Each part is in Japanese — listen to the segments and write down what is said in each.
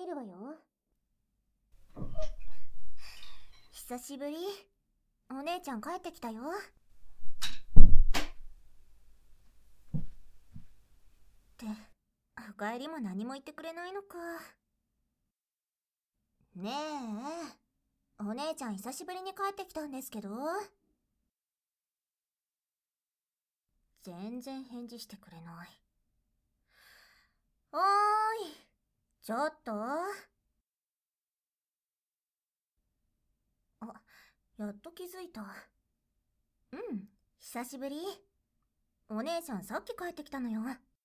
入るわよ。久しぶり。お姉ちゃん帰ってきたよ。ってお帰りも何も言ってくれないのか。ねえ、お姉ちゃん久しぶりに帰ってきたんですけど。全然返事してくれない。おーい、ちょっと。あ、やっと気づいた。うん、久しぶり。お姉ちゃんさっき帰ってきたのよ。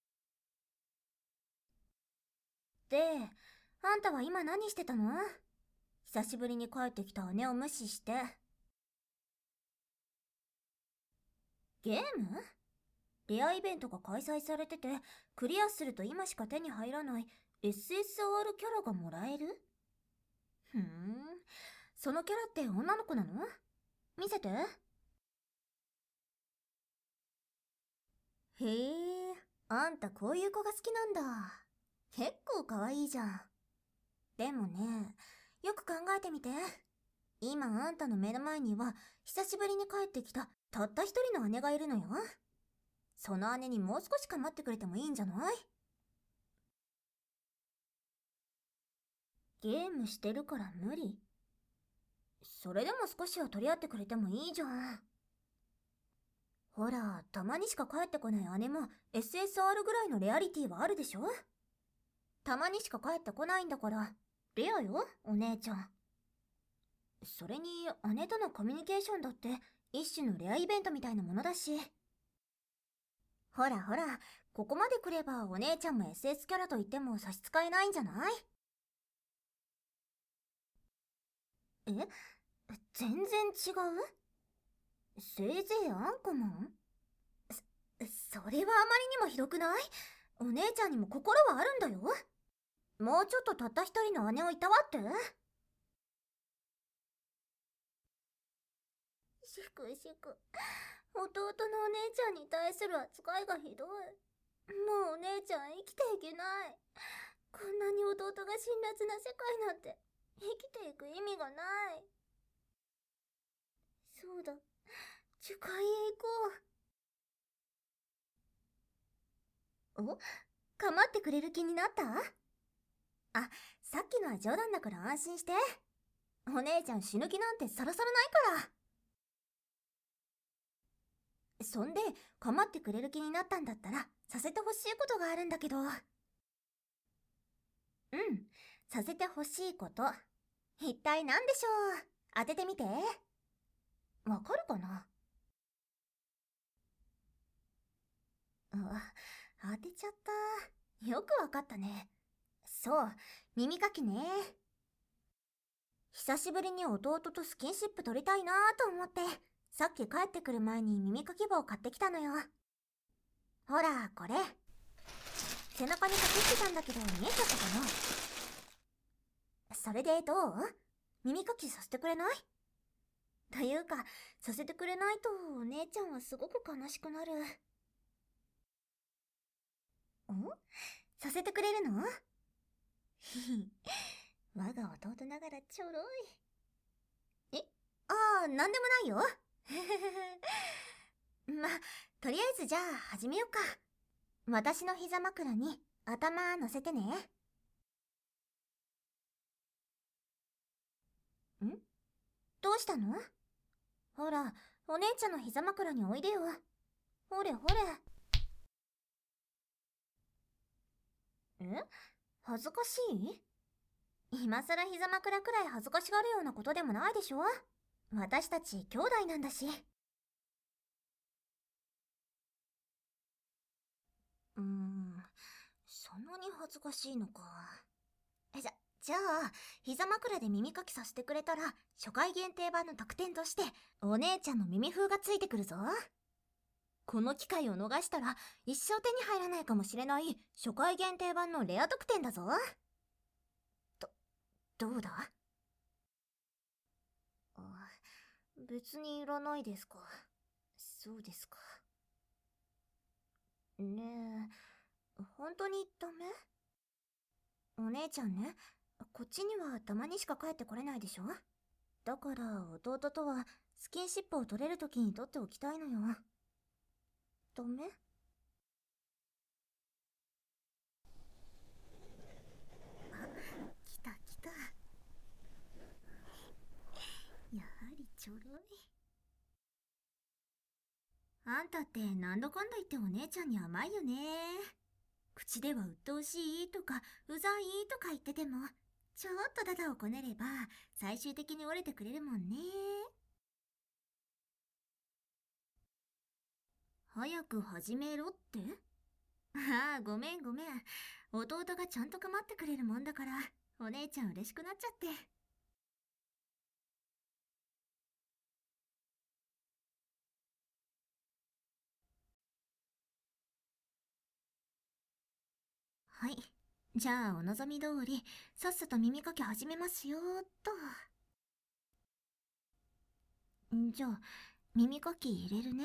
で、あんたは今何してたの？久しぶりに帰ってきた姉を無視して。ゲーム？レアイベントが開催されてて、クリアすると今しか手に入らない SSR キャラがもらえる？ふーん、そのキャラって女の子なの？見せて。へえ、あんたこういう子が好きなんだ。結構可愛いじゃん。でもね、よく考えてみて。今あんたの目の前には久しぶりに帰ってきたたった一人の姉がいるのよ。その姉にもう少し構ってくれてもいいんじゃない？ゲームしてるから無理。それでも少しは取り合ってくれてもいいじゃん。ほら、たまにしか帰ってこない姉も SSR ぐらいのレアリティはあるでしょ？たまにしか帰ってこないんだから、レアよ、お姉ちゃん。それに、姉とのコミュニケーションだって一種のレアイベントみたいなものだし。ほらほら、ここまで来ればお姉ちゃんも SS キャラと言っても差し支えないんじゃない？え？全然違う？せいぜいあんこもん？それはあまりにもひどくない？お姉ちゃんにも心はあるんだよ。もうちょっとたった一人の姉をいたわって。しくしく、弟のお姉ちゃんに対する扱いがひどい。もうお姉ちゃん生きていけない。こんなに弟が辛辣な世界なんて生きていく意味がない。そうだ、樹海へ行こう。お？構ってくれる気になった？あ、さっきのは冗談だから安心して。お姉ちゃん死ぬ気なんてさらさらないから。そんで、構ってくれる気になったんだったら、させてほしいことがあるんだけど。うん、させてほしいこと。一体何でしょう？当ててみて。わかるかな？当てちゃった。よくわかったね。そう、耳かきね。久しぶりに弟とスキンシップ取りたいなと思って、さっき帰ってくる前に耳かき棒を買ってきたのよ。ほら、これ。背中にかけてたんだけど見えちゃったかな？それでどう？耳かきさせてくれない？というか、させてくれないとお姉ちゃんはすごく悲しくなる。させてくれるの？ひひ、我が弟ながらちょろい。なんでもないよ。ま、とりあえずじゃあ始めようか。私の膝枕に頭乗せてね。どうしたの？ほら、お姉ちゃんの膝枕においでよ。ほれほれ。恥ずかしい？今さら膝枕くらい恥ずかしがるようなことでもないでしょ？私たち兄弟なんだし。そんなに恥ずかしいのか。じゃあ、膝枕で耳かきさせてくれたら、初回限定版の特典として、お姉ちゃんの耳風がついてくるぞ。この機会を逃したら、一生手に入らないかもしれない、初回限定版のレア特典だぞ。どうだ？別にいらないですか。そうですか。ねえ、本当にダメ？お姉ちゃんね、 こっちにはたまにしか帰ってこれないでしょ。だから弟とはスキンシップを取れる時に取っておきたいのよ。ダメ？あ、来た来た。やはりちょろい。あんたってなんだかんだ言ってお姉ちゃんに甘いよね。口では鬱陶しいとかうざいとか言ってても、ちょっとダダをこねれば最終的に折れてくれるもんね。早く始めろって？ああ、ごめんごめん。弟がちゃんと構ってくれるもんだから、お姉ちゃん嬉しくなっちゃって。はい。じゃあ、お望み通り、さっさと耳かき始めますよーっと。じゃあ、耳かき入れるね。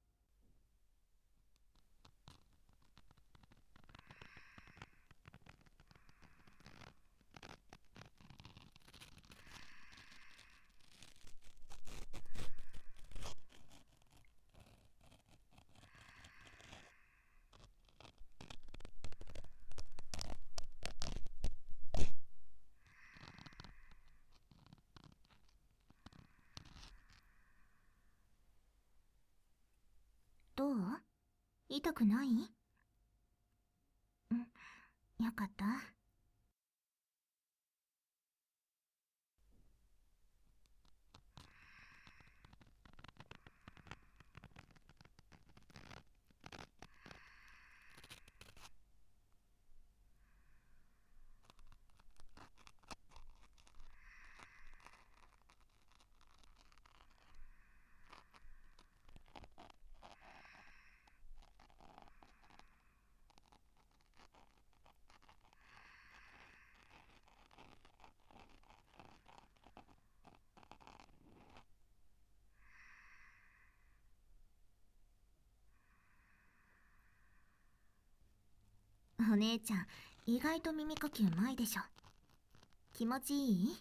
どう？痛くない？よかった。お姉ちゃん、意外と耳かきうまいでしょ。気持ちいい？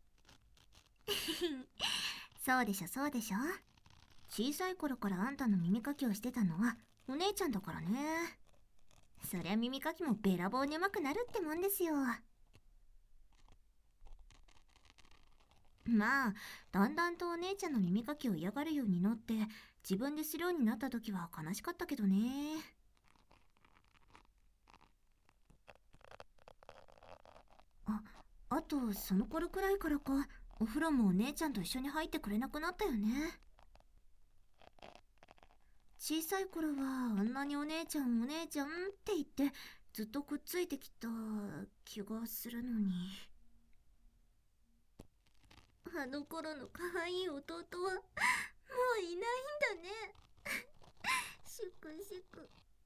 そうでしょそうでしょ。小さい頃からあんたの耳かきをしてたのはお姉ちゃんだからね。そりゃ耳かきもべらぼうにうまくなるってもんですよ。まあ、だんだんとお姉ちゃんの耳かきを嫌がるようになって自分でするようになった時は悲しかったけどね。あ、あとその頃くらいからか、お風呂もお姉ちゃんと一緒に入ってくれなくなったよね。小さい頃はあんなにお姉ちゃんお姉ちゃんって言ってずっとくっついてきた気がするのに。あの頃の可愛い弟はもういないんだね。しくしく。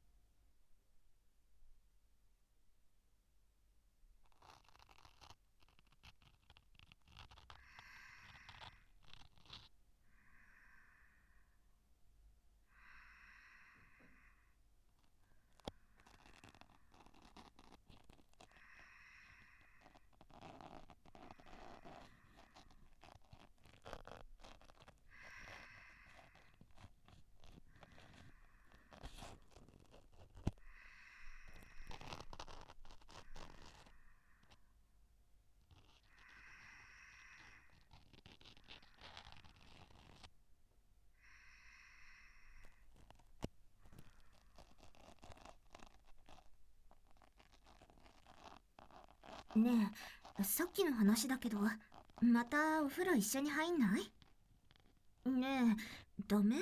ねえ、さっきの話だけど、またお風呂一緒に入んない？ねえ、ダメ？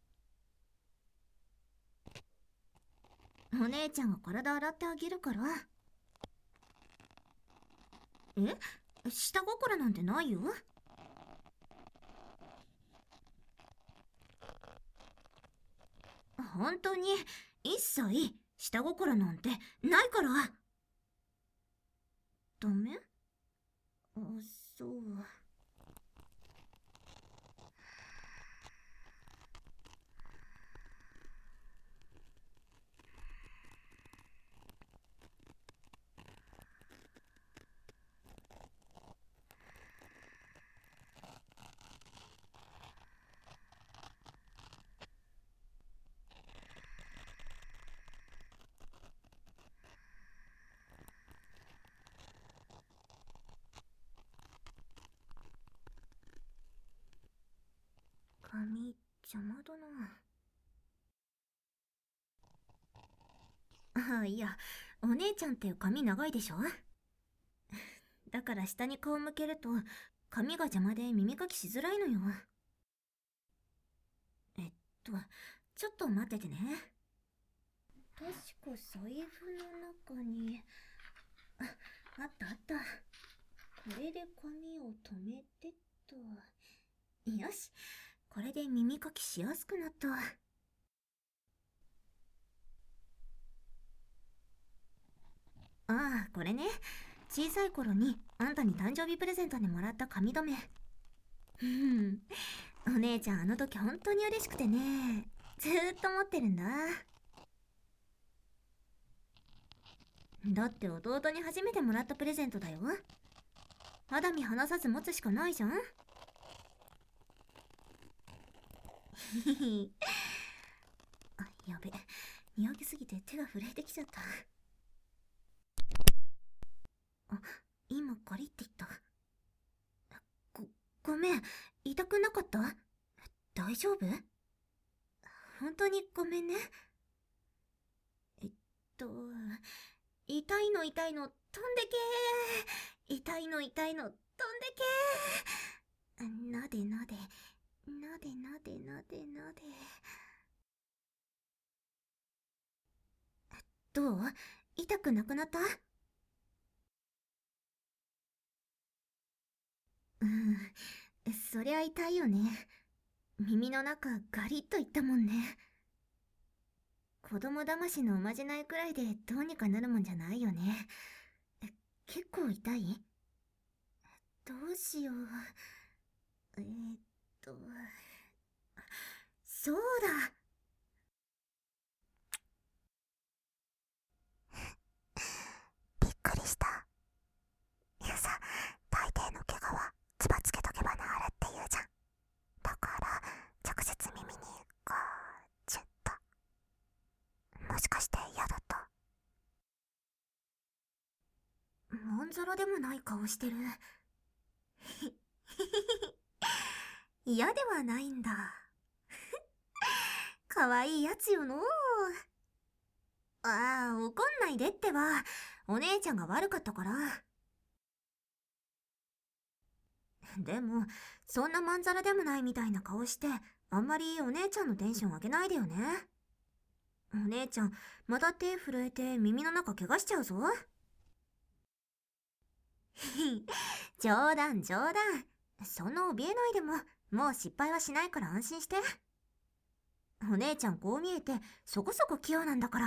お姉ちゃんが体洗ってあげるから。え、下心なんてないよ。本当に一切下心なんてないから。ダメ？あ、そう。 邪魔だな。いや、お姉ちゃんって髪長いでしょ？だから下に顔向けると髪が邪魔で耳かきしづらいのよ。えっと、ちょっと待っててね。確か財布の中に、あったあった。これで髪を留めてっと。よし、これで耳かきしやすくなった。ああ、これね。小さい頃にあんたに誕生日プレゼントでもらった髪留め。お姉ちゃんあの時本当に嬉しくてね。ずーっと持ってるんだ。だって弟に初めてもらったプレゼントだよ。肌身離さず持つしかないじゃん。あ、やべ。にやけすぎて手が震えてきちゃった。あ、今ガリって言った。ごめん、痛くなかった？大丈夫？本当にごめんね。えっと、痛いの飛んでけー。痛いの飛んでけー。なで。どう？痛くなくなった？そりゃ痛いよね。耳の中ガリッといったもんね。子供騙しのおまじないくらいでどうにかなるもんじゃないよね。結構痛い？どうしよう。そうだ。びっくりした。いやさ、大抵の怪我はつばつけとけば治るって言うじゃん。だから直接耳にガーチュッと。もしかして嫌だった？まんざらでもない顔してる。嫌ではないんだ。かわいいやつよのう。ああ、怒んないでってば。お姉ちゃんが悪かったから。でも、そんなまんざらでもないみたいな顔して、あんまりお姉ちゃんのテンション上げないでよね。お姉ちゃん、また手震えて耳の中怪我しちゃうぞ。冗談。そんな怯えないでも、もう失敗はしないから安心して。お姉ちゃんこう見えて、そこそこ器用なんだから。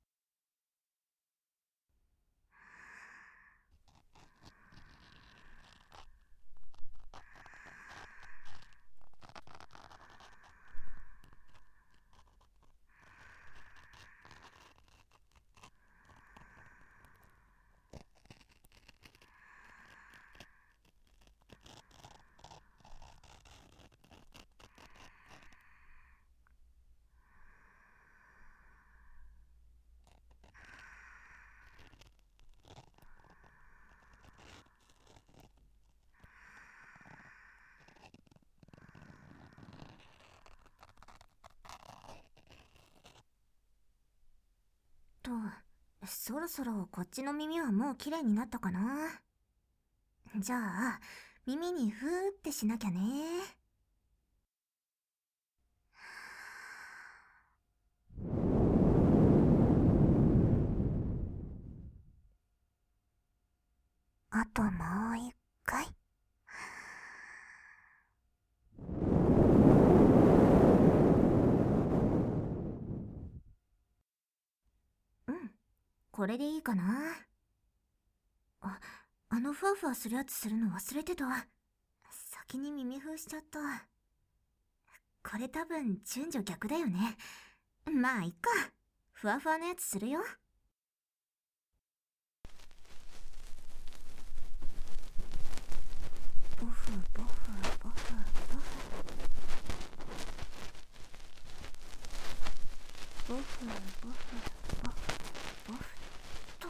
そろそろこっちの耳はもう綺麗になったかな。じゃあ、耳にふーってしなきゃね。あともう一回。これでいいかな。あのふわふわするやつするの忘れてた。先に耳ふーしちゃった。これ多分順序逆だよね。まあいっか。ふわふわのやつするよ。ボフボフボフボフ。ボフボフボフボフと。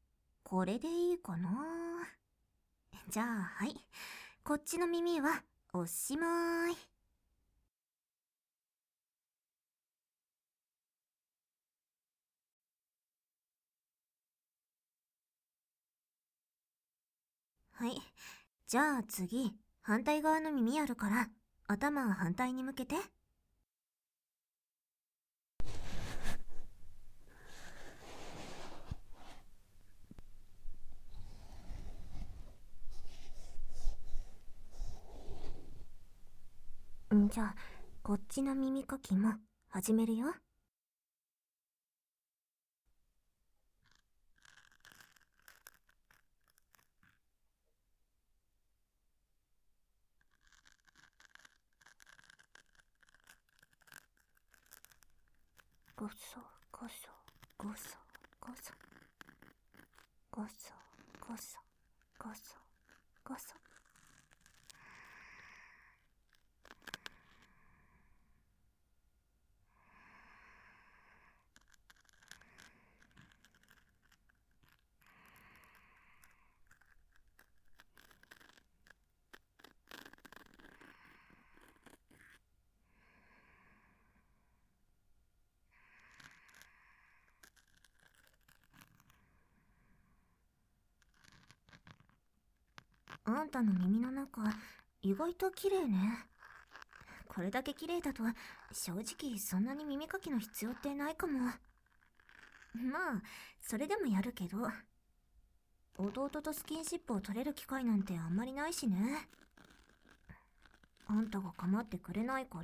これでいいかな。じゃあはい、こっちの耳はおしまい。はい。じゃあ次、反対側の耳やるから、頭反対に向けて。じゃあ、こっちの耳かきも始めるよ。ゴソゴソゴソゴソゴソゴソゴソゴソ。あんたの耳の中、意外と綺麗ね。これだけ綺麗だと、正直そんなに耳かきの必要ってないかも。まあ、それでもやるけど。弟とスキンシップを取れる機会なんてあんまりないしね。あんたが構ってくれないから。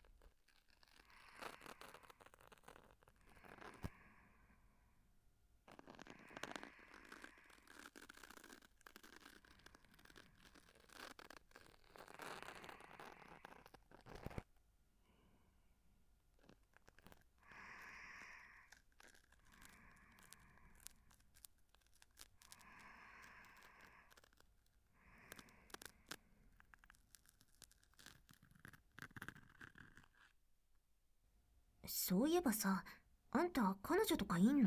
そういえばさ、あんた彼女とかいんの？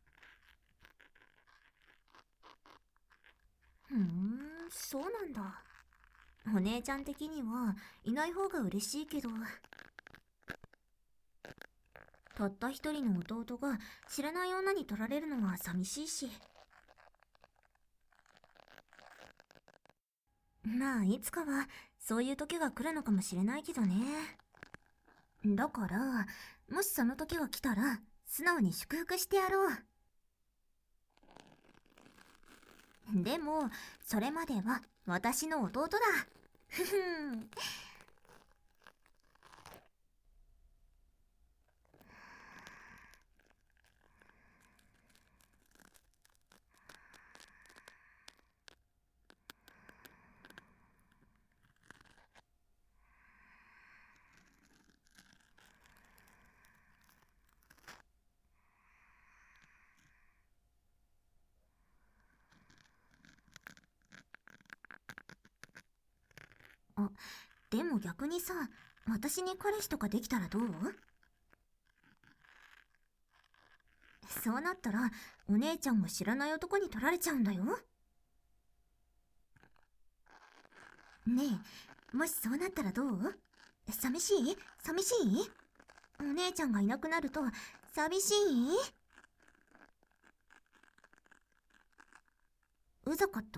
そうなんだ。お姉ちゃん的にはいない方が嬉しいけど、たった一人の弟が知らない女に取られるのは寂しいし。まあいつかはそういう時が来るのかもしれないけどね。だからもしその時が来たら素直に祝福してやろう。でもそれまでは私の弟だ。ふふん。あ、でも逆にさ、私に彼氏とかできたらどう？そうなったらお姉ちゃんも知らない男に取られちゃうんだよ。ねえ、もしそうなったらどう？寂しい？寂しい？お姉ちゃんがいなくなると寂しい？うざかった？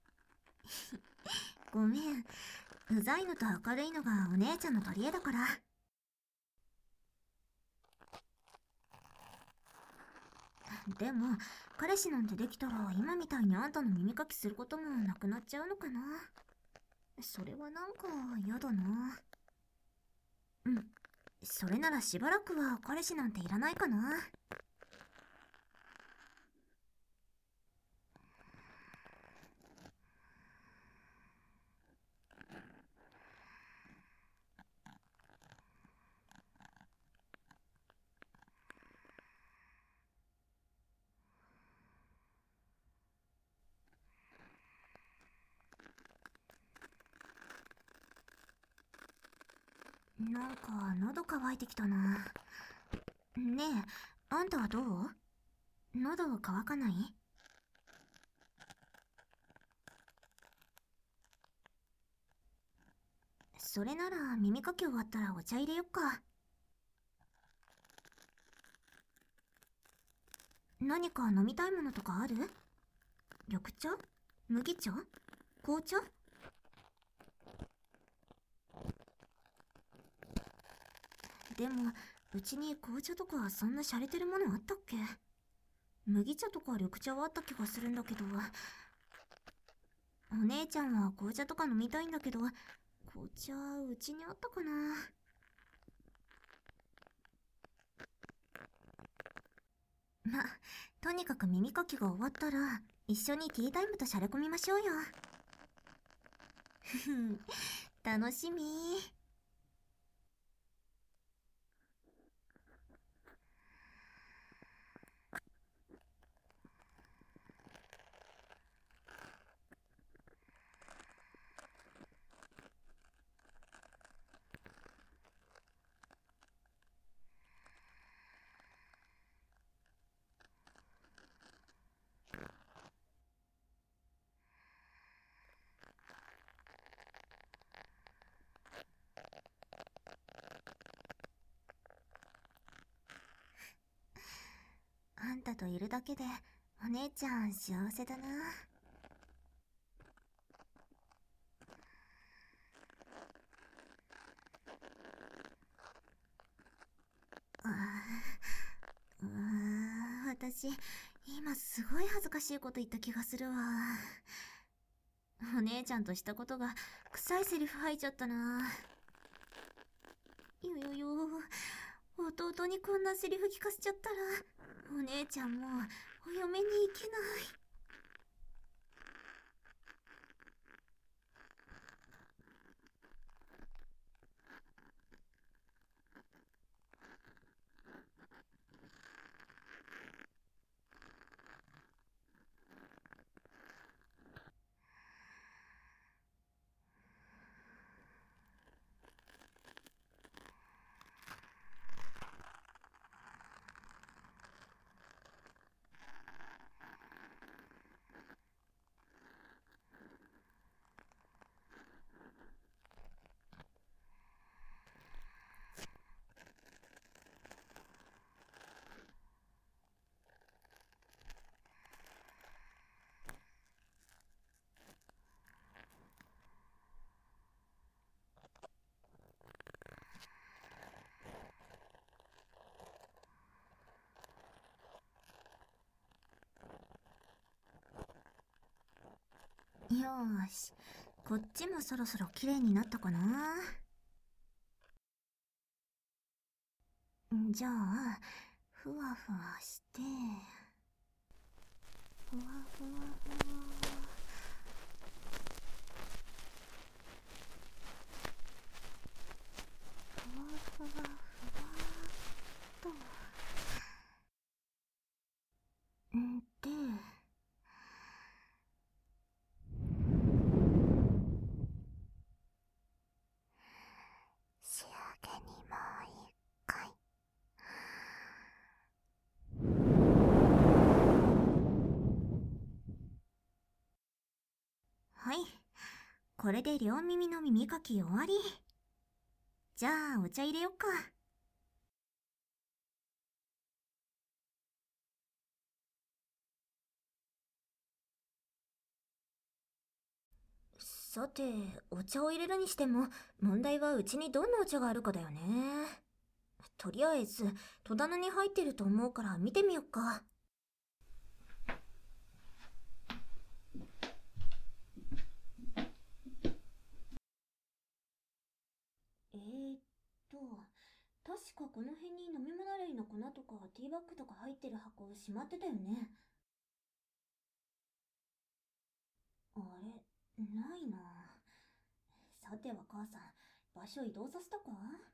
ごめん。うざいのと明るいのがお姉ちゃんの取り柄だから。でも彼氏なんてできたら今みたいにあんたの耳かきすることもなくなっちゃうのかな。それはなんか嫌だな。それならしばらくは彼氏なんていらないかな。なんか喉乾いてきたな。ねえ、あんたはどう？喉乾かない？ それなら耳かき終わったらお茶入れよっか。何か飲みたいものとかある？緑茶？麦茶？紅茶？でもうちに紅茶とかそんな洒落てるものあったっけ？麦茶とか緑茶はあった気がするんだけど。お姉ちゃんは紅茶とか飲みたいんだけど、紅茶うちにあったかな。ま、とにかく耳かきが終わったら一緒にティータイムとしゃれ込みましょうよ。ふふ、楽しみ。あんたといるだけでお姉ちゃん幸せだな。私今すごい恥ずかしいこと言った気がするわ。お姉ちゃんとしたことが臭いセリフ吐いちゃったな。よよよ、弟にこんなセリフ聞かせちゃったらお姉ちゃんもお嫁に行けない。よーし、こっちもそろそろ綺麗になったかな。じゃあふわふわして、ふわふわふわ、ふわふわふわっと。で、仕上げにもう一回。はい、これで両耳の耳かき終わり。じゃあお茶入れよっか。さて、お茶を入れるにしても問題はうちにどんなお茶があるかだよね。とりあえず戸棚に入ってると思うから見てみよっか。と、確かこの辺に飲み物類の粉とかティーバッグとか入ってる箱をしまってたよね。あれ、ないな。さては母さん、場所移動させたか？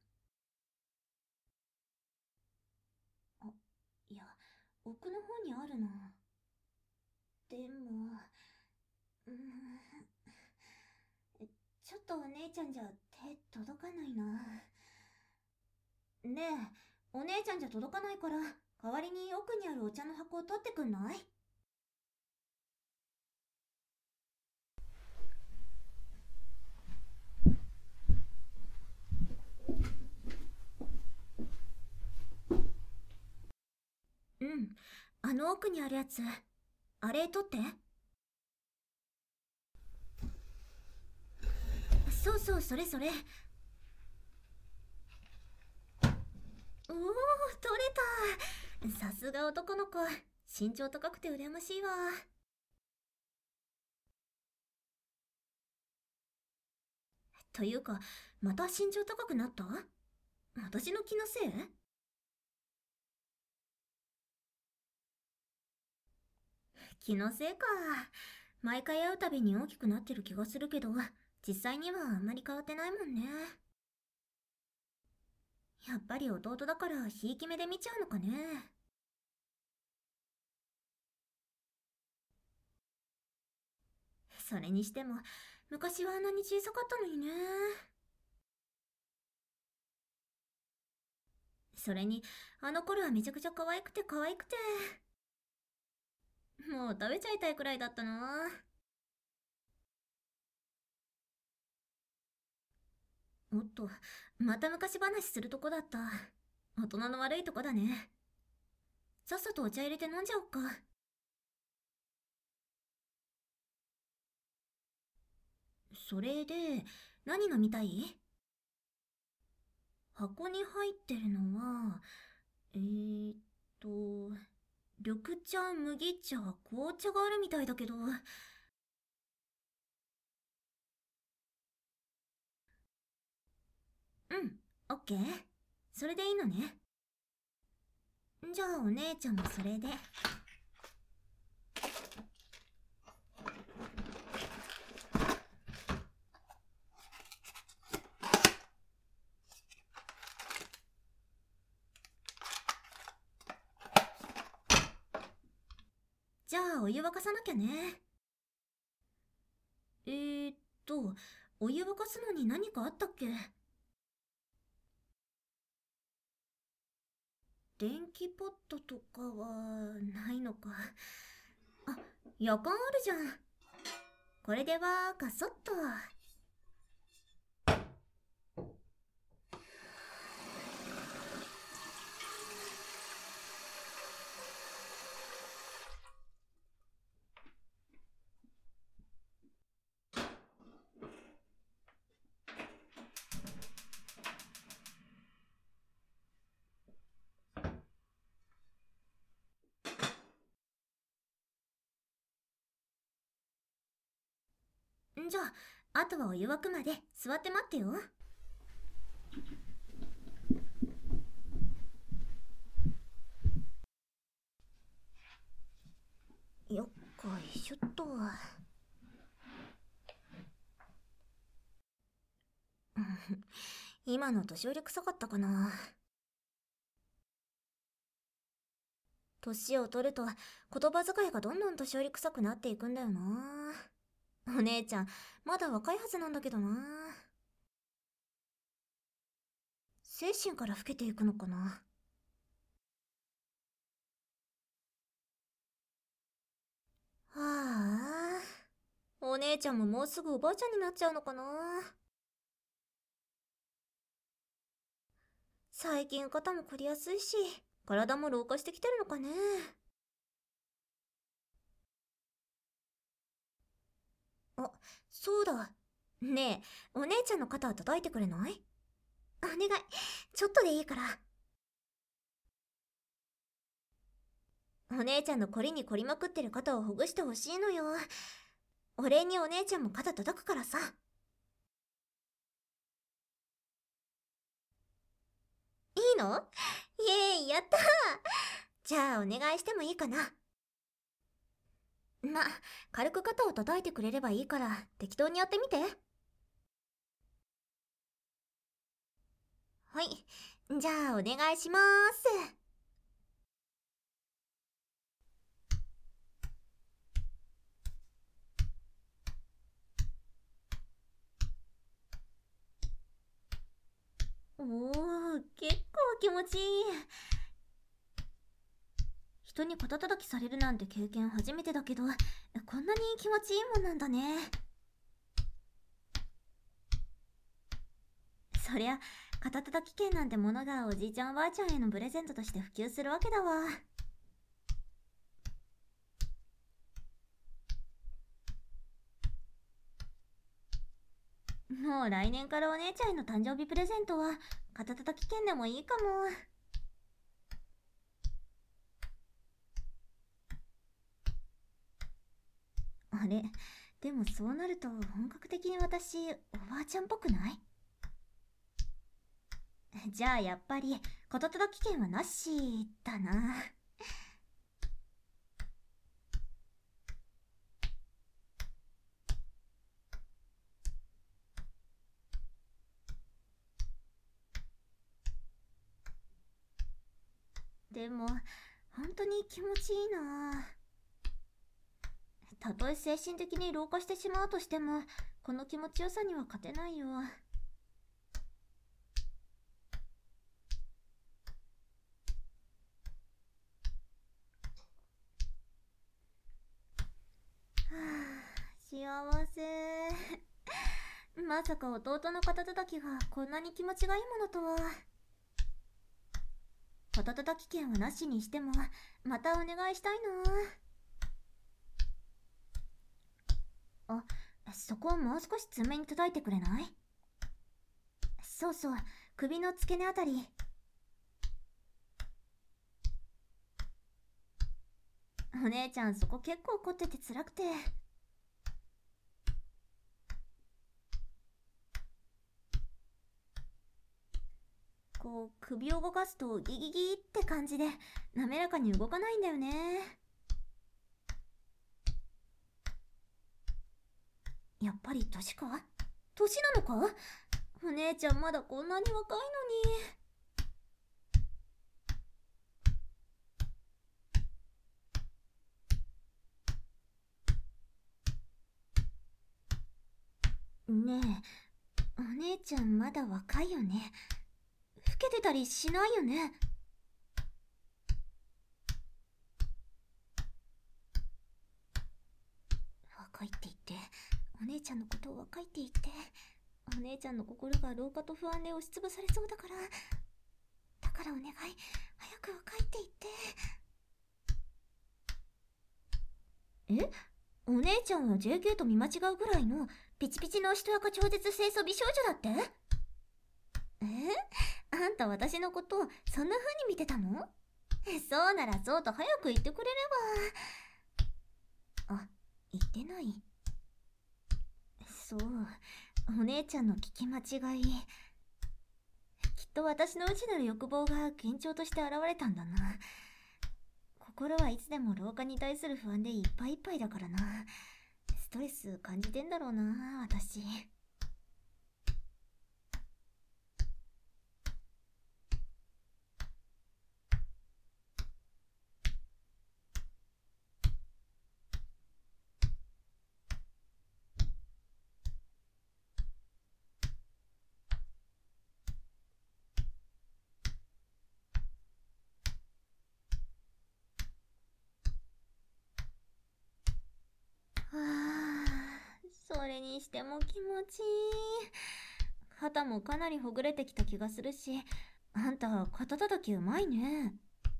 あ、いや、奥の方にあるな。でも、うーん、ちょっとお姉ちゃんじゃ手届かないな。ねえ、お姉ちゃんじゃ届かないから代わりに奥にあるお茶の箱を取ってくんない？ あの奥にあるやつ、あれ取って。そうそう、それそれ。おお、取れた。さすが男の子。身長高くて羨ましいわ。というか、また身長高くなった？私の気のせい？気のせいか。毎回会うたびに大きくなってる気がするけど、実際にはあんまり変わってないもんね。やっぱり弟だからひいき目で見ちゃうのかね。それにしても、昔はあんなに小さかったのにね。それに、あの頃はめちゃくちゃ可愛くて可愛くて。もう食べちゃいたいくらいだったな。おっと、また昔話するとこだった。大人の悪いとこだね。さっさとお茶入れて飲んじゃおっか。それで、何飲みたい？箱に入ってるのは、えーっと、緑茶、麦茶、紅茶があるみたいだけど。うん、オッケー。それでいいのね。じゃあお姉ちゃんもそれで。じゃあお湯沸かさなきゃね。えーっと、お湯沸かすのに何かあったっけ？電気ポットとかはないのか。あ、やかんあるじゃん。これではガソッと。じゃあ、あとはお湯沸くまで座って待ってよ。よっこいしょっと。今の年寄り臭かったかな。年を取ると言葉遣いがどんどん年寄り臭くなっていくんだよな。お姉ちゃんまだ若いはずなんだけどな。精神から老けていくのかな。はあ、お姉ちゃんももうすぐおばあちゃんになっちゃうのかな。最近肩も凝りやすいし、体も老化してきてるのかね。あ、そうだ。ねえ、お姉ちゃんの肩叩いてくれない？お願い、ちょっとでいいから。お姉ちゃんの凝りに凝りまくってる肩をほぐしてほしいのよ。お礼にお姉ちゃんも肩叩くからさ。いいの？イエーイ、やったー。じゃあお願いしてもいいかな。ま、軽く肩を叩いてくれればいいから適当にやってみて。はい、じゃあお願いしまーす。おー、結構気持ちいい。人に肩叩きされるなんて経験初めてだけど、こんなに気持ちいいもんなんだね。そりゃ、肩叩き券なんてものがおじいちゃんおばあちゃんへのプレゼントとして普及するわけだわ。 もう来年からお姉ちゃんへの誕生日プレゼントは肩たたき券でもいいかも。あれ、でもそうなると本格的に私おばあちゃんっぽくない？じゃあやっぱり肩たたき券はなしだな。でも本当に気持ちいいな。たとえ精神的に老化してしまうとしても、この気持ちよさには勝てないよ。はあ、幸せ。まさか弟の肩たたきがこんなに気持ちがいいものとは。肩たたき券はなしにしてもまたお願いしたいな。あ、そこをもう少し爪に叩いてくれない？そうそう、首の付け根あたり。お姉ちゃんそこ結構凝ってて辛くて。こう首を動かすとギギギって感じで滑らかに動かないんだよね。やっぱり年か？年なのか？お姉ちゃんまだこんなに若いのに。ねえ、お姉ちゃんまだ若いよね。老けてたりしないよね。若いって言って、お姉ちゃんのことを若いって言って、お姉ちゃんの心が老化と不安で押しつぶされそうだから、だからお願い、早く若いって言って。え？お姉ちゃんは JK と見間違うぐらいのピチピチのおしとやか超絶清楚美少女だって？あんた私のことそんな風に見てたの？そうならそうと早く言ってくれれば。あ、言ってない。そう、お姉ちゃんの聞き間違い。きっと私の内なる欲望が幻聴として現れたんだな。心はいつでも老化に対する不安でいっぱいいっぱいだからな。ストレス感じてんだろうな、私。はあ、それにしても気持ちいい。肩もかなりほぐれてきた気がするし、あんた肩たたきうまいね。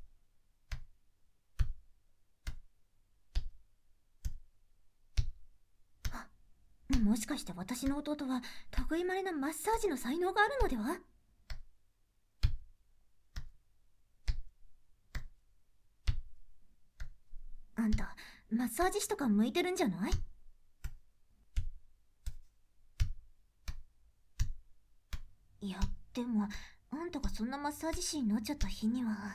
もしかして私の弟は得意まれなマッサージの才能があるのでは？あんたマッサージ師とか向いてるんじゃない？いや、でもあんたがそんなマッサージ師になっちゃった日には。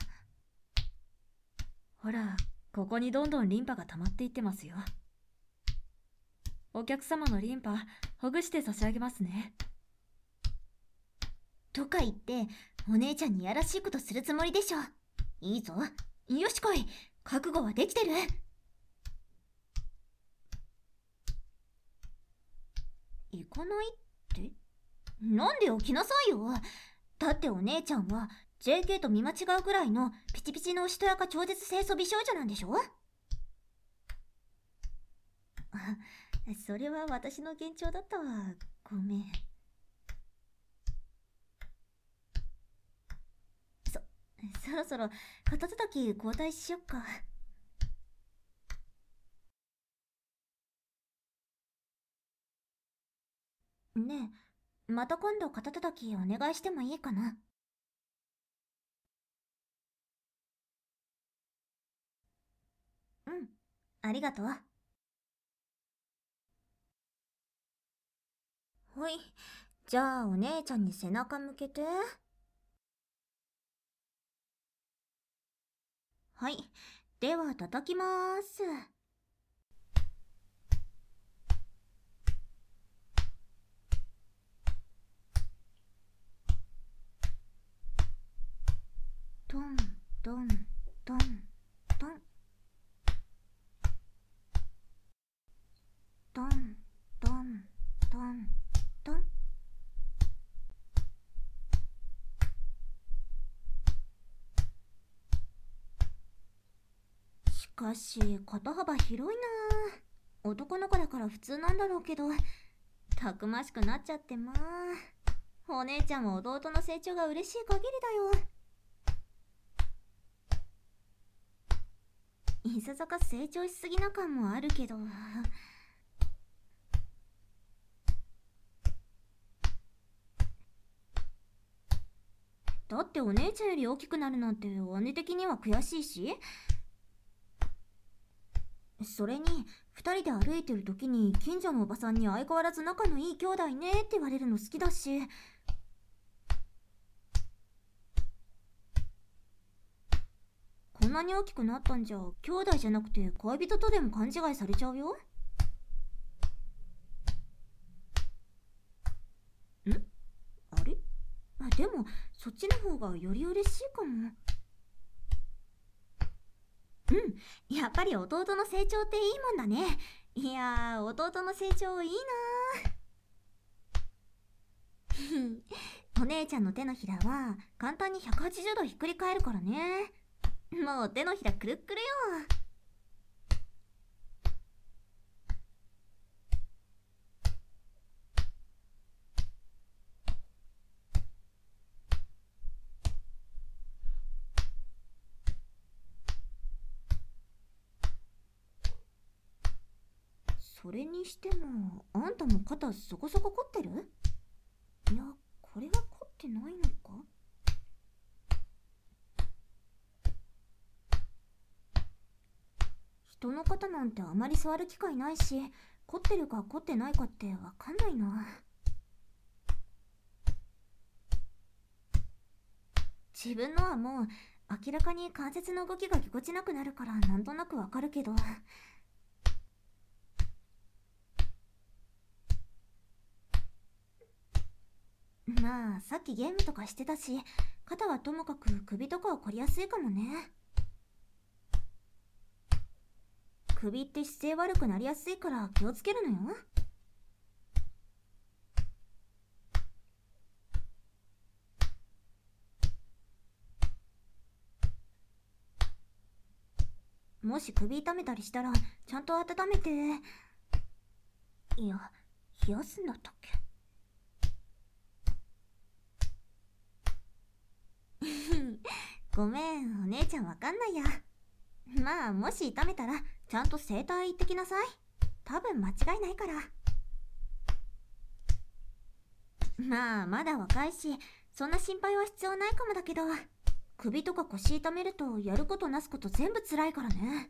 ほら、ここにどんどんリンパが溜まっていってますよ。お客様のリンパほぐして差し上げますね。 とか言ってお姉ちゃんにやらしいことするつもりでしょ。いいぞ、よし来い、覚悟はできてる。行かないって？なんで起きなさいよ。だってお姉ちゃんは JK と見間違うぐらいのピチピチのおしとやか超絶清楚美少女なんでしょ？それは私の幻聴だったわ。ごめん。そろそろ肩たたき交代しよっか。ねまた今度肩叩きお願いしてもいいかな。うん、ありがとう。ほい、じゃあお姉ちゃんに背中向けて。はい、では叩きまーす。トントントントントントントントン。しかし肩幅広いな。男の子だから普通なんだろうけど、たくましくなっちゃってまあ。お姉ちゃんは弟の成長が嬉しい限りだよ。いささか成長しすぎな感もあるけど。だってお姉ちゃんより大きくなるなんて姉的には悔しいし。それに2人で歩いてる時に近所のおばさんに相変わらず仲のいい兄弟ねって言われるの好きだし。こんなに大きくなったんじゃ兄弟じゃなくて恋人とでも勘違いされちゃうよ。あれ、でもそっちの方がより嬉しいかも。やっぱり弟の成長っていいもんだね。いやー、弟の成長いいなお姉ちゃんの手のひらは簡単に180度ひっくり返るからね。もう手のひらくるっくるよ。それにしてもあんたも肩そこそこ凝ってる？いや、これは凝ってないのか？人の肩なんてあまり触る機会ないし、凝ってるか凝ってないかってわかんないな。自分のはもう明らかに関節の動きがぎこちなくなるからなんとなくわかるけど。まあさっきゲームとかしてたし、肩はともかく首とかは凝りやすいかもね。首って姿勢悪くなりやすいから気をつけるのよ。もし首痛めたりしたらちゃんと温めて。いや、冷やすんだったっけ？ごめん、お姉ちゃんわかんないや。まあもし痛めたらちゃんと整体行ってきなさい。多分間違いないから。まあまだ若いしそんな心配は必要ないかもだけど、首とか腰痛めるとやることなすこと全部辛いからね。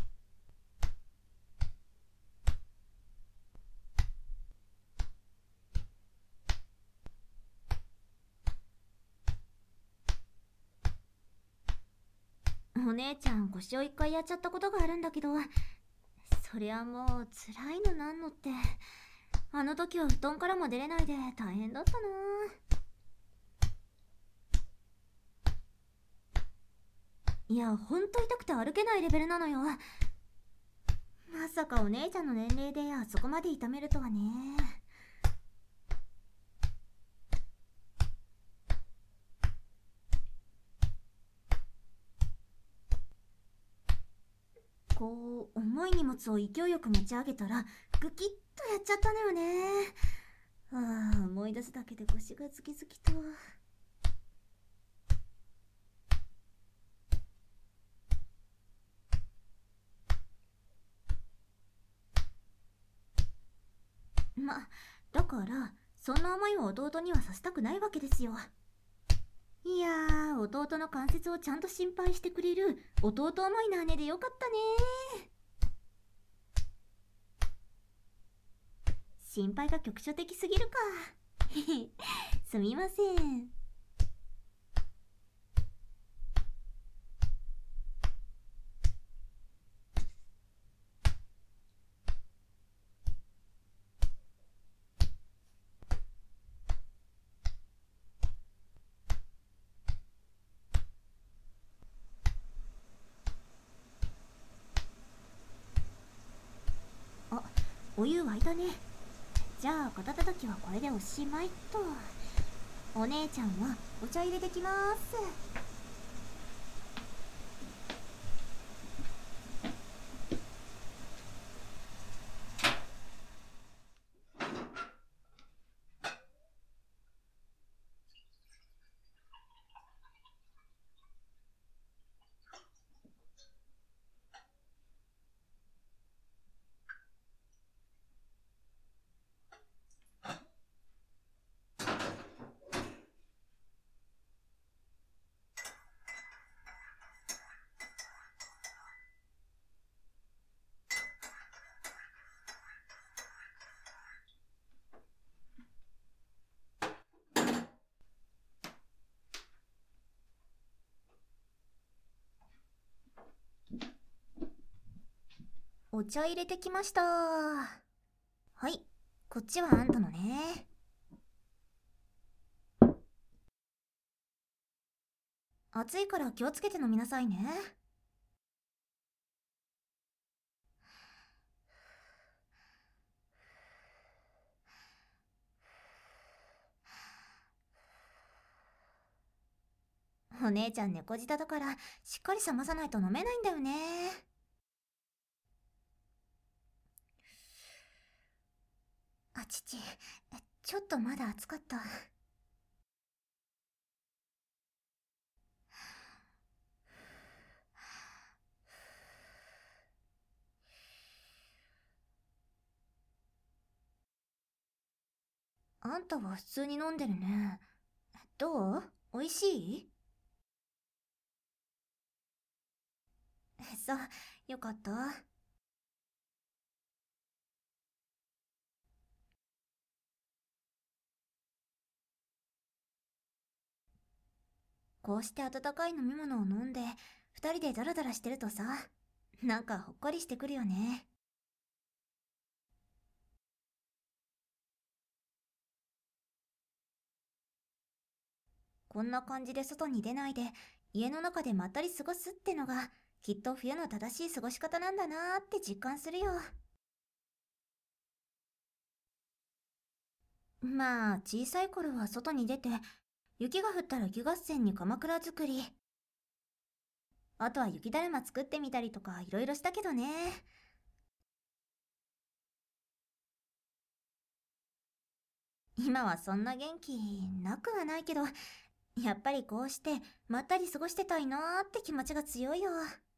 お姉ちゃん腰を一回やっちゃったことがあるんだけど、そりゃもう辛いのなんのって、あの時は布団からも出れないで大変だったな。いや、ほんと痛くて歩けないレベルなのよ。まさかお姉ちゃんの年齢であそこまで痛めるとはね。こう重い荷物を勢いよく持ち上げたらグキッとやっちゃったのよね。思い出すだけで腰がズキズキと。だからそんな思いを弟にはさせたくないわけですよ。いやー、弟の関節をちゃんと心配してくれる弟思いな姉でよかったね。心配が局所的すぎるか。すみません。あ、お湯沸いたね。じゃあ肩たたきはこれでおしまいと。お姉ちゃんはお茶入れてきます。お茶入れてきました。はい、こっちはあんたのね。暑いから気をつけて飲みなさいね。お姉ちゃん猫舌だからしっかり冷まさないと飲めないんだよね。あちち、ちょっとまだ暑かった。あんたは普通に飲んでるね。どう？おいしい？そう、よかった。こうして温かい飲み物を飲んで二人でダラダラしてるとさ、なんかほっこりしてくるよね。こんな感じで外に出ないで家の中でまったり過ごすってのがきっと冬の正しい過ごし方なんだなーって実感するよ。まあ小さい頃は外に出て雪が降ったら雪合戦に鎌倉作り、あとは雪だるま作ってみたりとかいろいろしたけどね。今はそんな元気なくはないけど、やっぱりこうしてまったり過ごしてたいなーって気持ちが強いよ。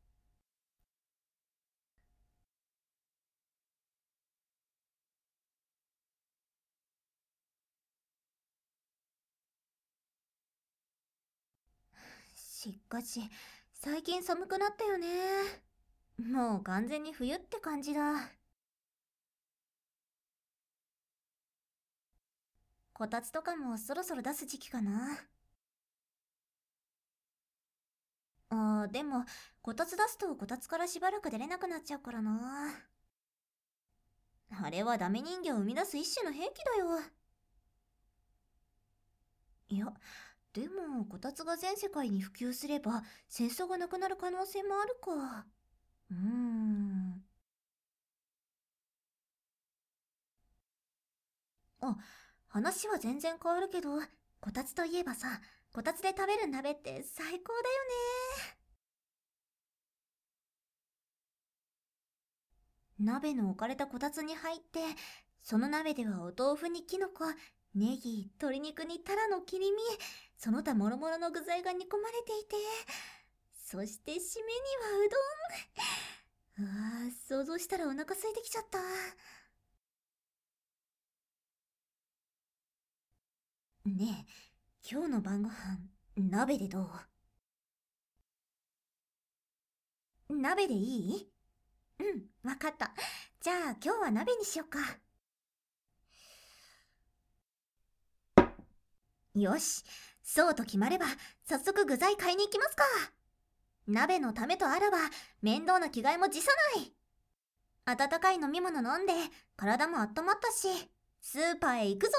しかし最近寒くなったよね。もう完全に冬って感じだ。こたつとかもそろそろ出す時期かな。でもこたつ出すとこたつからしばらく出れなくなっちゃうからな。あれはダメ人間を生み出す一種の兵器だよ。いや、でもこたつが全世界に普及すれば戦争がなくなる可能性もあるか。あ、話は全然変わるけど、こたつといえばさ、こたつで食べる鍋って最高だよね。鍋の置かれたこたつに入って、その鍋ではお豆腐にキノコ、ネギ、鶏肉にタラの切り身、その他諸々の具材が煮込まれていて、そして締めにはうどん。想像したらお腹空いてきちゃった。 ねえ、今日の晩ご飯、鍋でどう？鍋でいい？わかった。じゃあ今日は鍋にしよっか。よし、そうと決まれば、早速具材買いに行きますか。鍋のためとあらば、面倒な着替えも辞さない。温かい飲み物飲んで、体も温まったし、スーパーへ行くぞ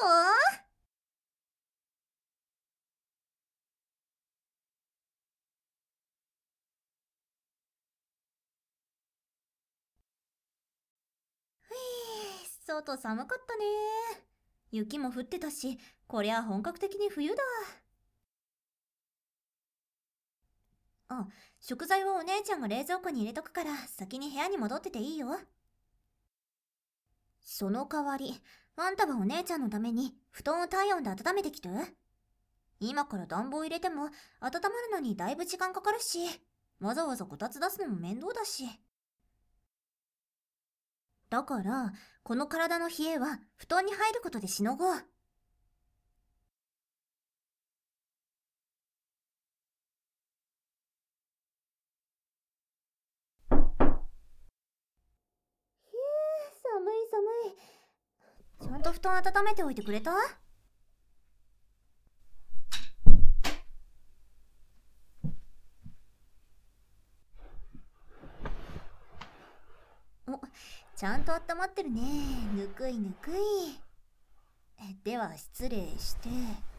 外寒かったね。雪も降ってたし、こりゃ本格的に冬だ。あ、食材はお姉ちゃんが冷蔵庫に入れとくから、先に部屋に戻ってていいよ。その代わり、あんたはお姉ちゃんのために布団を体温で温めてきて。今から暖房入れても温まるのにだいぶ時間かかるし、わざわざこたつ出すのも面倒だし。だから、この体の冷えは布団に入ることでしのごう。寒い寒い。ちゃんと布団温めておいてくれた？お、ちゃんと温まってるね。ぬくいぬくい。では失礼して。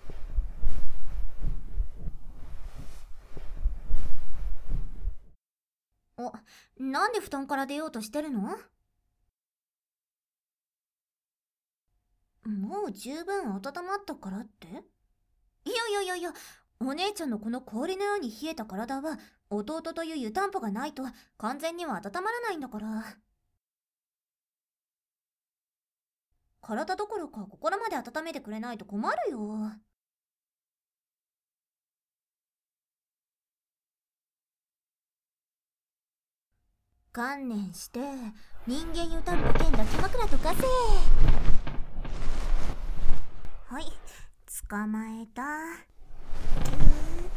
なんで布団から出ようとしてるの？もう十分温まったからって？いや、お姉ちゃんのこの氷のように冷えた体は、弟という湯たんぽがないと完全には温まらないんだから。体どころか心まで温めてくれないと困るよ。観念して、人間湯たんぽ兼抱き枕とかせ。はい、捕まえた。ぎゅーっ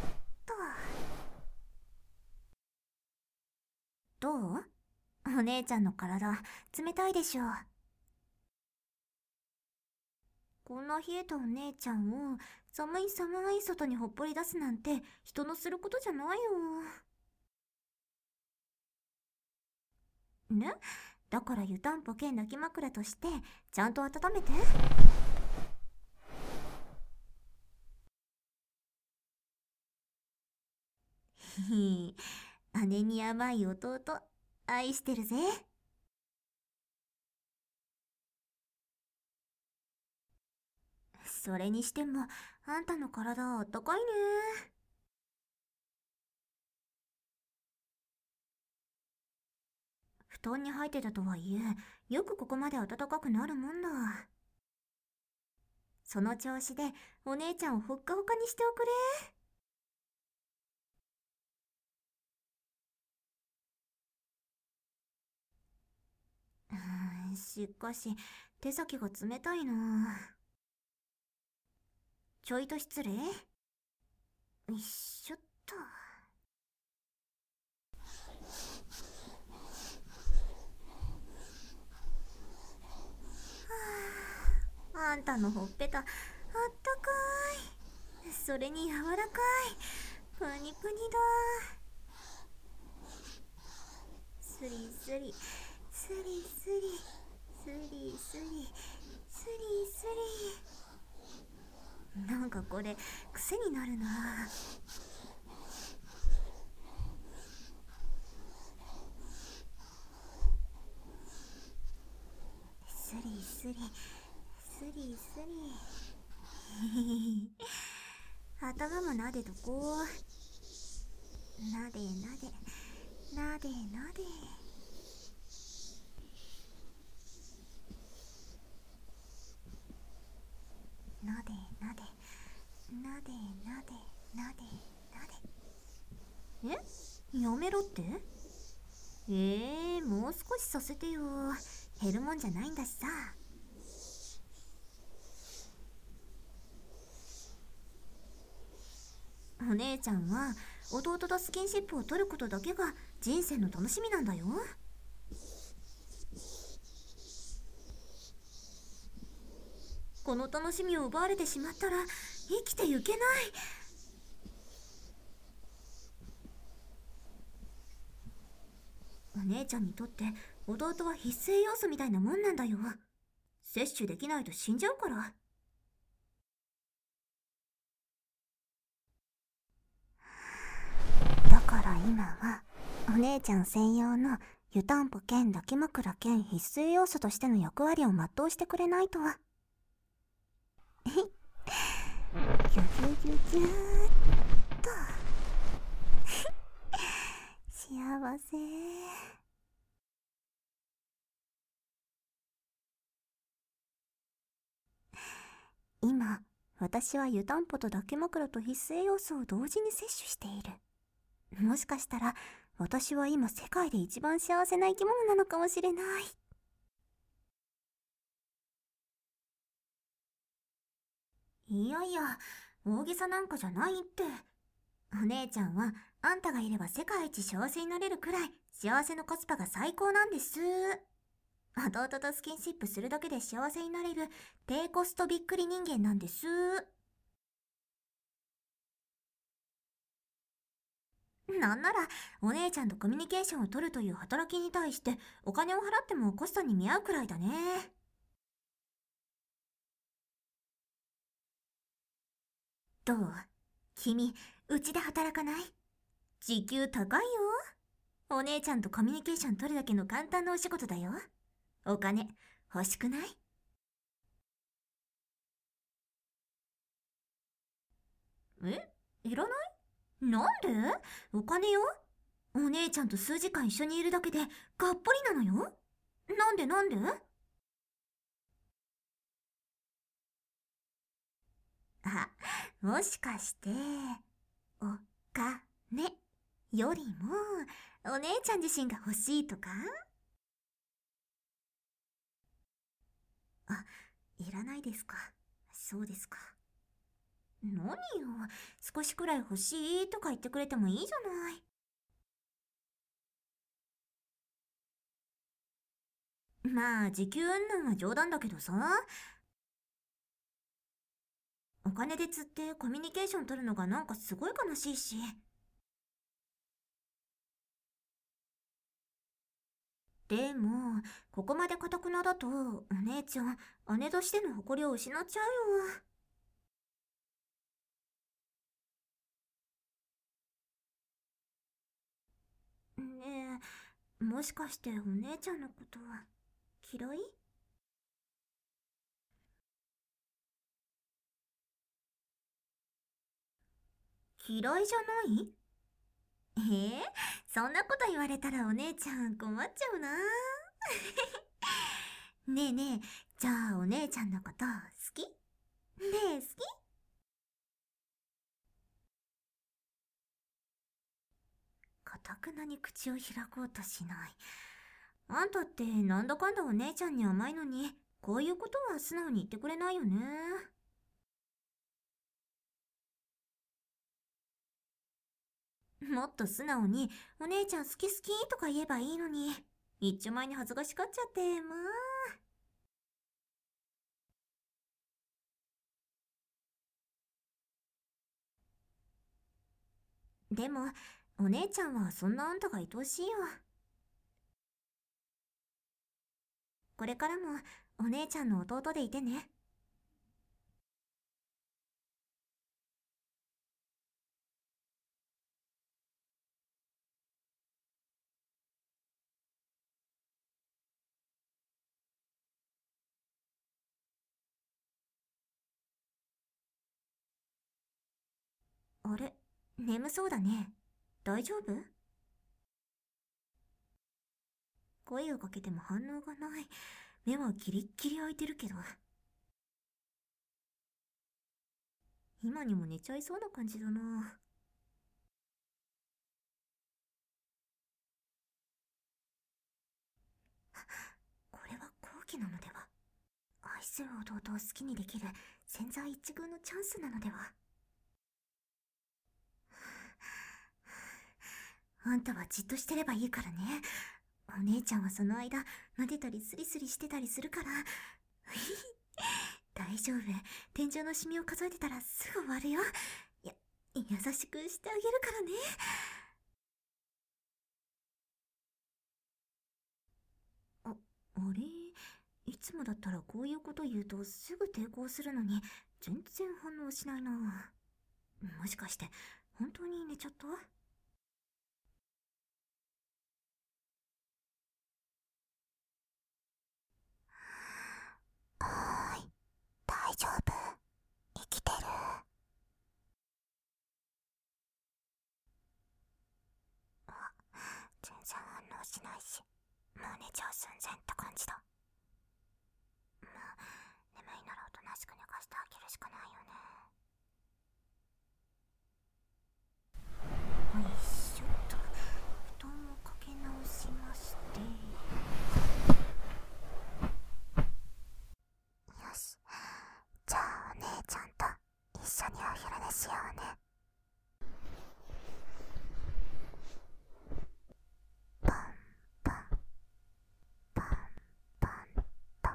と。どう？お姉ちゃんの体、冷たいでしょ。こんな冷えたお姉ちゃんを寒い寒い外にほっぽり出すなんて人のすることじゃないよ。ね？だから湯たんぽ兼抱き枕としてちゃんと温めて。ひひ、姉に甘い弟、愛してるぜ。それにしても、あんたの体あったかいね。布団に入ってたとはいえ、よくここまで暖かくなるもんだ。その調子でお姉ちゃんをほっかほかにしておくれ。しかし手先が冷たいな。ちょいと失礼。よいしょっと。あんたのほっぺたあったかい。それに柔らかい。プニプニだ。スリスリスリスリスリスリスリスリ。なんかこれ癖になるな。スリスリスリスリ。頭もなでとこう。なでなでなでなで。なでなでなでなでなでなで。やめろって？もう少しさせてよ。減るもんじゃないんだしさ。 お姉ちゃんは弟とスキンシップを取ることだけが人生の楽しみなんだよ。この楽しみを奪われてしまったら生きてゆけない。お姉ちゃんにとって弟は必須栄養素みたいなもんなんだよ。摂取できないと死んじゃうから。だから今はお姉ちゃん専用の湯たんぽ兼抱き枕兼必須栄養素としての役割を全うしてくれないと。ギュギュギュギューっと幸せ。今私は湯たんぽと抱き枕と必須栄養素を同時に摂取している。もしかしたら私は今世界で一番幸せな生き物なのかもしれない。いやいや、大げさなんかじゃないって。お姉ちゃんはあんたがいれば世界一幸せになれるくらい幸せのコスパが最高なんです。弟とスキンシップするだけで幸せになれる低コストびっくり人間なんです。なんならお姉ちゃんとコミュニケーションを取るという働きに対してお金を払ってもコストに見合うくらいだね。どう？君、うちで働かない？時給高いよ。お姉ちゃんとコミュニケーション取るだけの簡単なお仕事だよ。お金欲しくない？いらない？なんで？お金よ。お姉ちゃんと数時間一緒にいるだけでがっぽりなのよ。なんで？あ、もしかして、お金よりもお姉ちゃん自身が欲しいとか？あ、いらないですか。そうですか。何よ、少しくらい欲しいとか言ってくれてもいいじゃない。まあ時給云々は冗談だけどさ、お金で釣ってコミュニケーション取るのがなんかすごい悲しいし。でもここまで頑くなだとお姉ちゃん姉としての誇りを失っちゃうよ。ねえ、もしかしてお姉ちゃんのことは嫌い？嫌いじゃない？そんなこと言われたらお姉ちゃん困っちゃうな。ねえねえ、じゃあお姉ちゃんのこと好き？ねえ好き？かたくなに口を開こうとしない。あんたってなんだかんだお姉ちゃんに甘いのにこういうことは素直に言ってくれないよね。もっと素直にお姉ちゃん好き好きとか言えばいいのに、一丁前に恥ずかしがっちゃってまあ。でもお姉ちゃんはそんなあんたが愛おしいよ。これからもお姉ちゃんの弟でいてね。あれ、眠そうだね。大丈夫？声をかけても反応がない。目はキリッキリ開いてるけど。今にも寝ちゃいそうな感じだな。これは好機なのでは？愛する弟を好きにできる千載一遇のチャンスなのでは？ あんたはじっとしてればいいからね。お姉ちゃんはその間、撫でたりスリスリしてたりするから。大丈夫。天井のシミを数えてたらすぐ終わるよ。優しくしてあげるからね。あれ、いつもだったらこういうこと言うとすぐ抵抗するのに、全然反応しないな。もしかして、本当に寝ちゃった？はーい、大丈夫。生きてる。全然反応しないし、もう寝ちゃう寸前って感じだ。まあ、眠いならおとなしく寝かしてあげるしかないよね。よいしょっと。布団をかけ直しまして。よし。じゃあお姉ちゃんと一緒にお昼寝しようね。パンパンパンパンと。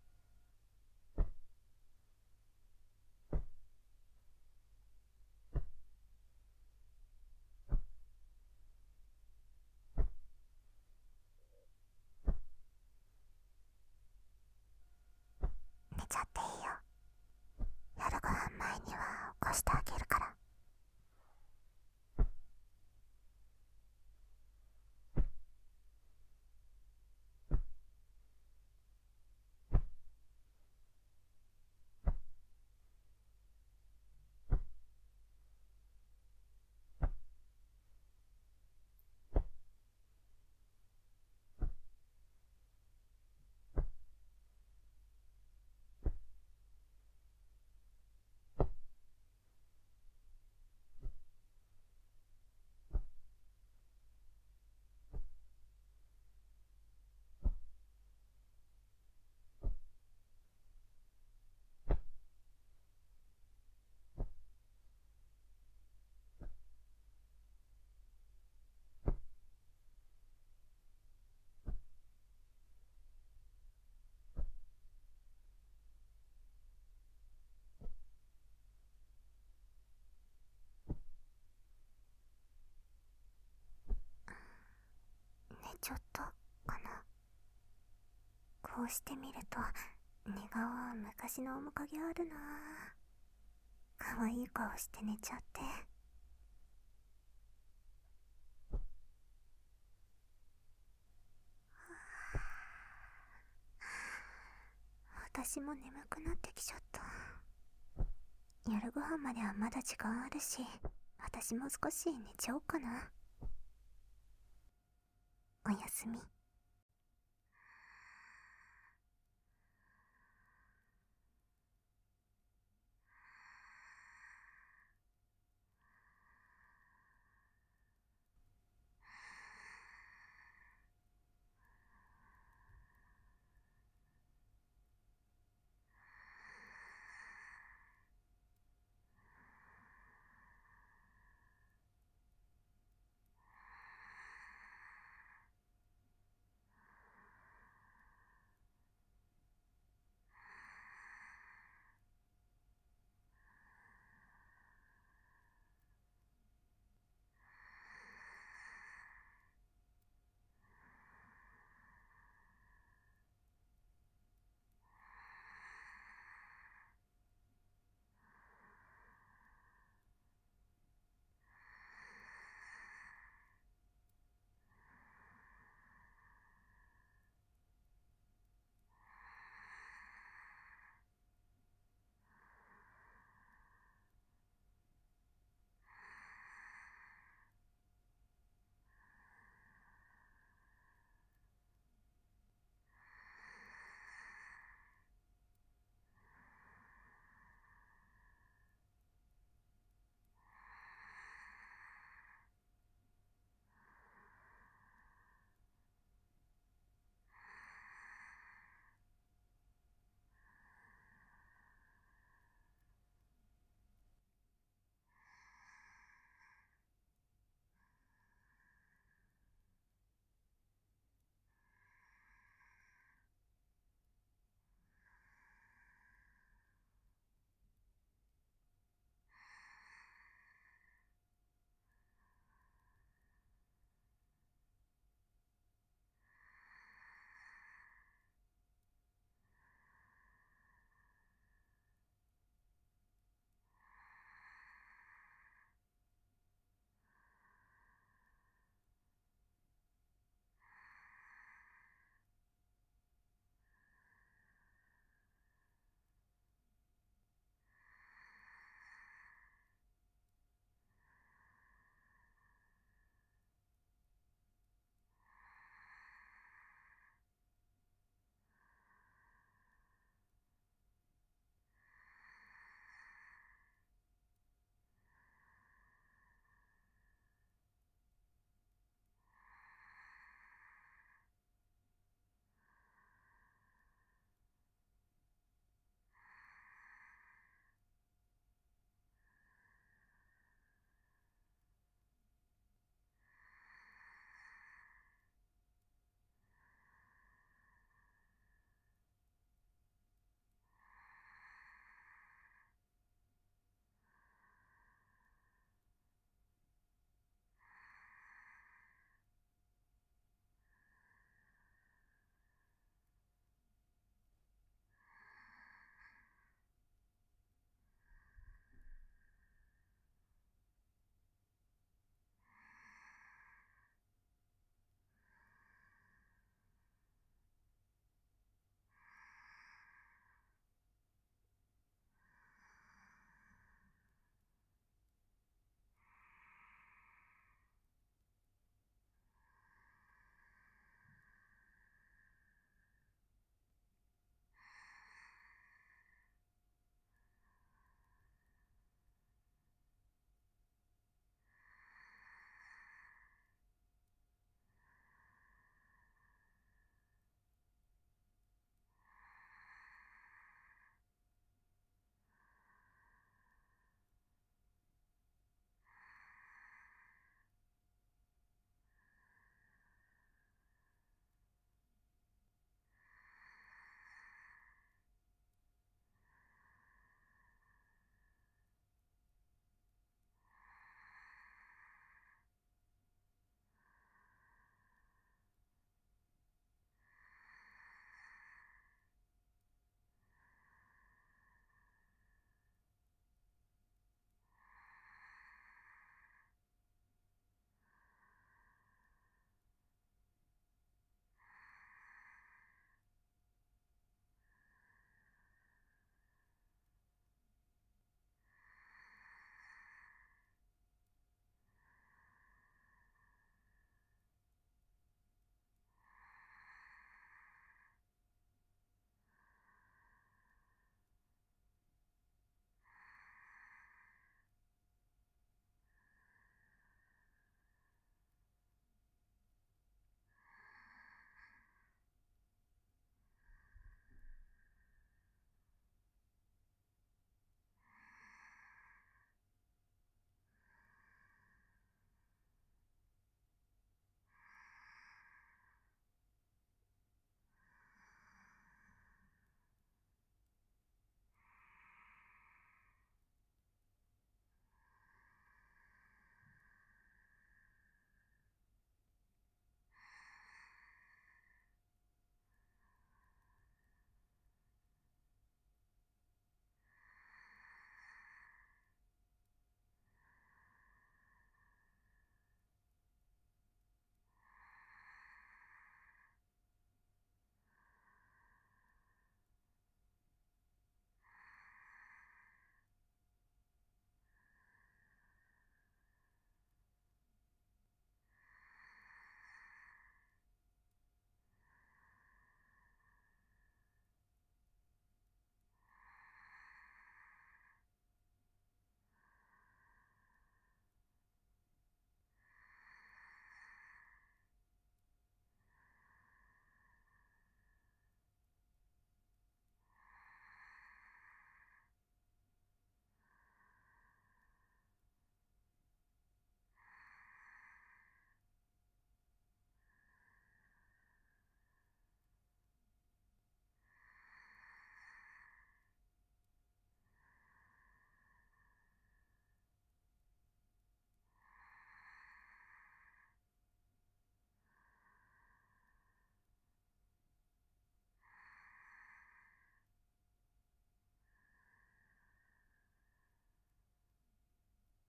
寝ちゃっていいよ。夜ご飯前には起こしてあげるから。寝ちゃったかな。こうしてみると寝顔昔の面影あるな。可愛い顔して寝ちゃって。私も眠くなってきちゃった。夜ご飯まではまだ時間あるし、私も少し寝ちゃおうかな。おやすみ。